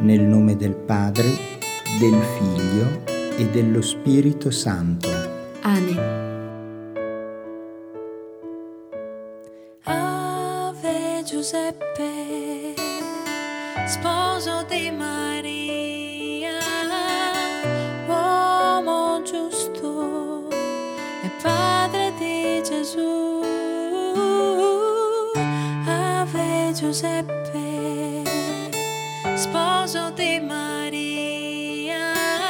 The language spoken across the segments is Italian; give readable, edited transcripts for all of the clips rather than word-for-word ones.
Nel nome del Padre, del Figlio e dello Spirito Santo. Amen. Ave Giuseppe, sposo di Maria, uomo giusto e padre di Gesù. Ave Giuseppe, sposo di Maria,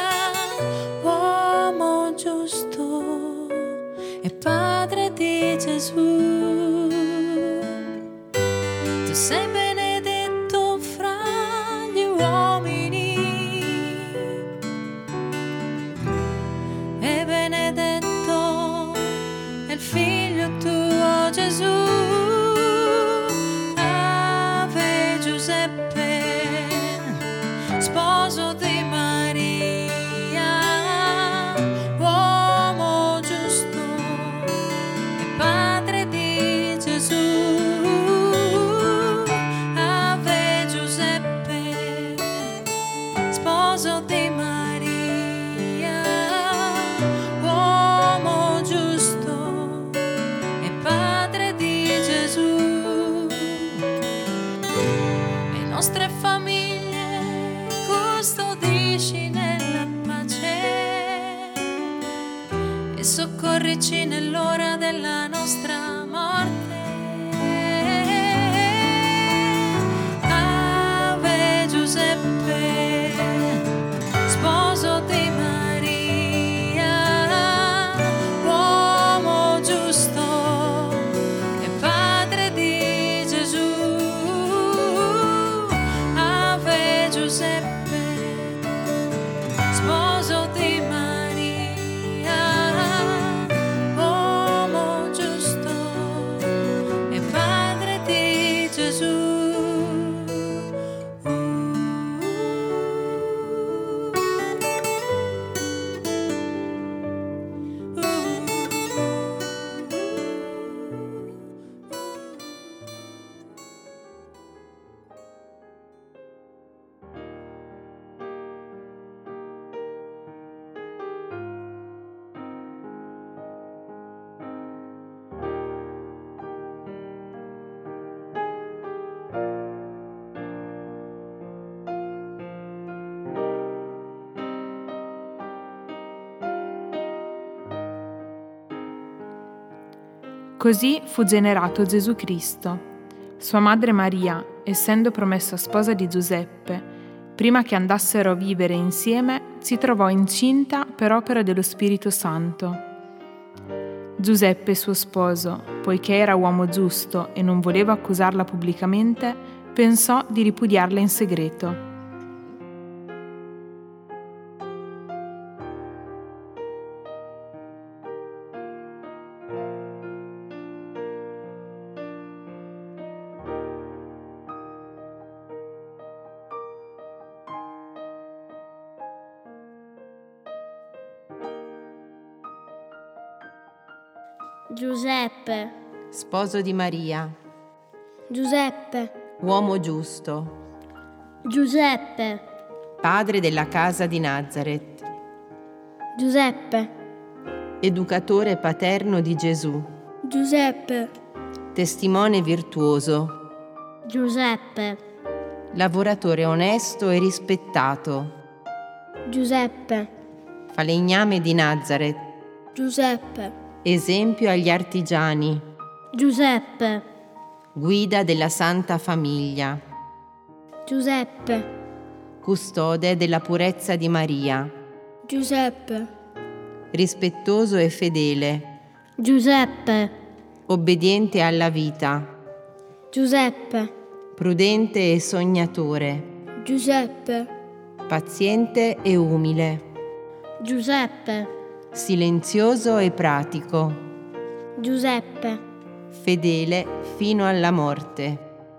uomo giusto e padre di Gesù. Tu sei benedetto fra gli uomini e benedetto è il figlio tuo Gesù. Ave Giuseppe, sposo di Maria, uomo giusto e padre di Gesù. Ave Giuseppe, sposo di Maria, uomo giusto e padre di Gesù. Le nostre famiglie custodisci nella pace e soccorrici nell'ora della nostra morte. Ave Giuseppe, sposo di Maria, uomo giusto e padre di Gesù. Ave Giuseppe, sposo di Maria, uomo giusto e padre di Gesù. Così fu generato Gesù Cristo. Sua madre Maria, essendo promessa sposa di Giuseppe, prima che andassero a vivere insieme, si trovò incinta per opera dello Spirito Santo. Giuseppe, suo sposo, poiché era uomo giusto e non voleva accusarla pubblicamente, pensò di ripudiarla in segreto. Giuseppe, sposo di Maria, Giuseppe, uomo giusto, Giuseppe, padre della casa di Nazaret, Giuseppe, educatore paterno di Gesù, Giuseppe, testimone virtuoso, Giuseppe, lavoratore onesto e rispettato, Giuseppe, falegname di Nazaret, Giuseppe, esempio agli artigiani, Giuseppe, guida della Santa Famiglia, Giuseppe, custode della purezza di Maria, Giuseppe, rispettoso e fedele, Giuseppe, obbediente alla vita, Giuseppe, prudente e sognatore, Giuseppe, paziente e umile, Giuseppe, silenzioso e pratico, Giuseppe, fedele fino alla morte.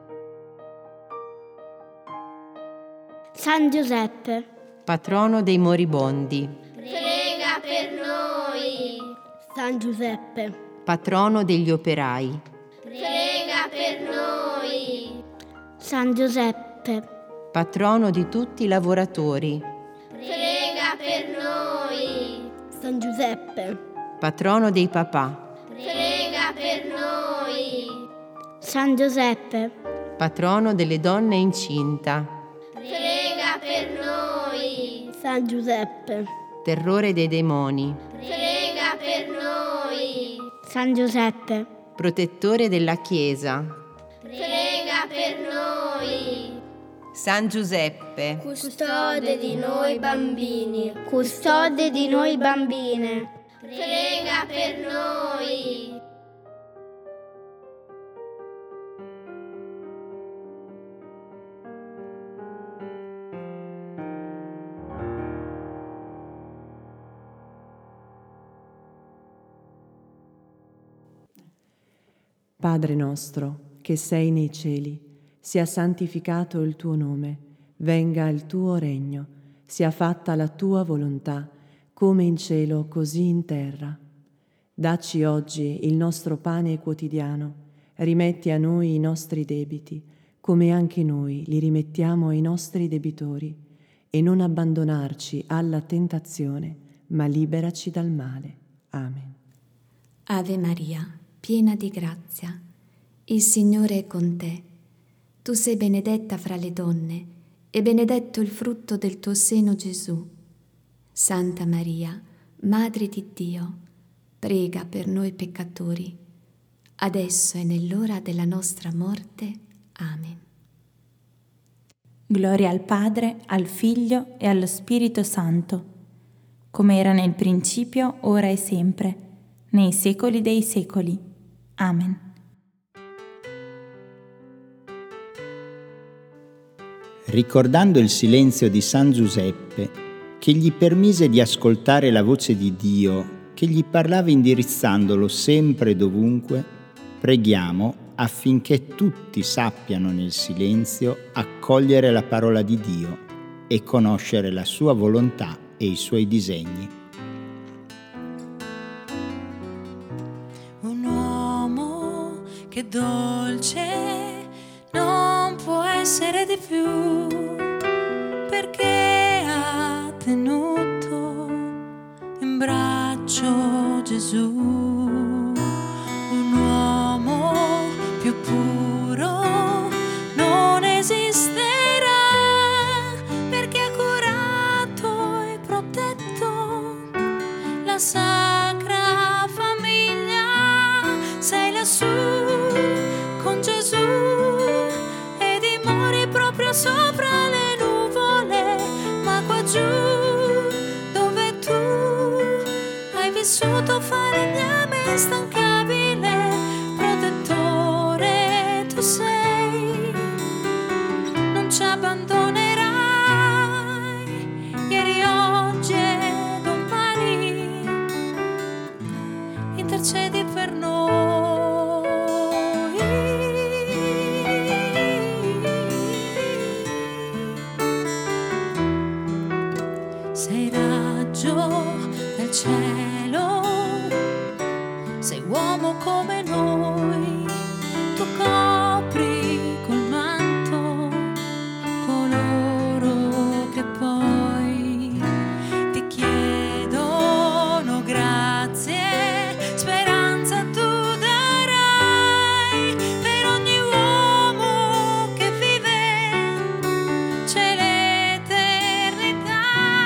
San Giuseppe, Patrono dei moribondi, prega per noi. San Giuseppe, patrono degli operai, prega per noi. San Giuseppe, patrono di tutti i lavoratori. Prega per noi. San Giuseppe, Patrono dei papà. prega per noi. San Giuseppe, Patrono delle donne incinta. prega per noi. San Giuseppe, Terrore dei demoni. prega per noi. San Giuseppe, Protettore della Chiesa. prega per noi. San Giuseppe, Custode di noi bambini. Custode di noi bambine. Prega per noi. Padre nostro, che sei nei cieli, sia santificato il tuo nome, venga il tuo regno, sia fatta la tua volontà, come in cielo così in terra. Dacci oggi il nostro pane quotidiano, rimetti a noi i nostri debiti, come anche noi li rimettiamo ai nostri debitori, e non abbandonarci alla tentazione, ma liberaci dal male. Amen. Ave Maria, piena di grazia, il Signore è con te. Tu sei benedetta fra le donne, e benedetto il frutto del tuo seno, Gesù. Santa Maria, Madre di Dio, prega per noi peccatori, adesso e nell'ora della nostra morte. Amen. Gloria al Padre, al Figlio e allo Spirito Santo, come era nel principio, ora e sempre, nei secoli dei secoli. Amen. Ricordando il silenzio di San Giuseppe, che gli permise di ascoltare la voce di Dio, che gli parlava indirizzandolo sempre e dovunque, preghiamo affinché tutti sappiano nel silenzio accogliere la parola di Dio e conoscere la sua volontà e i suoi disegni. Un uomo che dolce non può essere di più, perché ha tenuto in braccio Gesù. Un uomo più puro non esisterà, perché ha curato e protetto la sacra famiglia. Sei lassù con Gesù e dimori proprio sopra le nuvole, ma qua giù dove tu hai vissuto falegname instancabile, protettore tu sei, non ci abbandonerai, ieri, oggi e domani, intercedi per noi. Sei raggio del cielo, sei uomo come noi, tu copri col manto coloro che poi ti chiedono grazie, speranza tu darai per ogni uomo che vive, c'è l'eternità.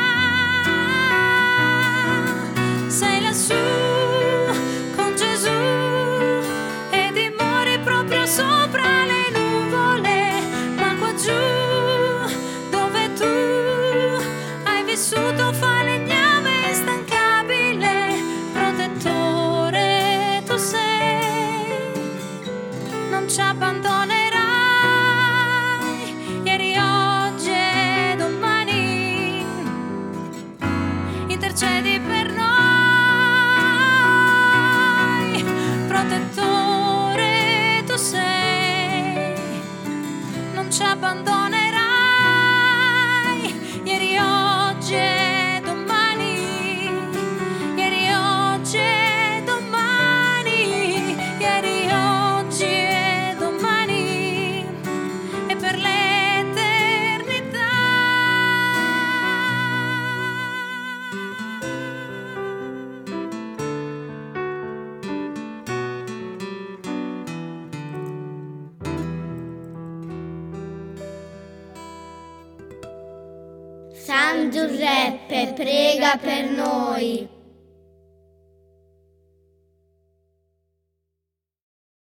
Sei lassù con Gesù e dimori proprio sopra le nuvole, ma qua giù dove tu hai vissuto falegname instancabile, protettore tu sei, non ci abbandonerai, ieri, oggi e domani, intercedi per noi. Protettore tu sei, non ci abbandonerai, ieri, oggi e domani, ieri, oggi e domani, ieri, oggi e domani, San Giuseppe, prega per noi.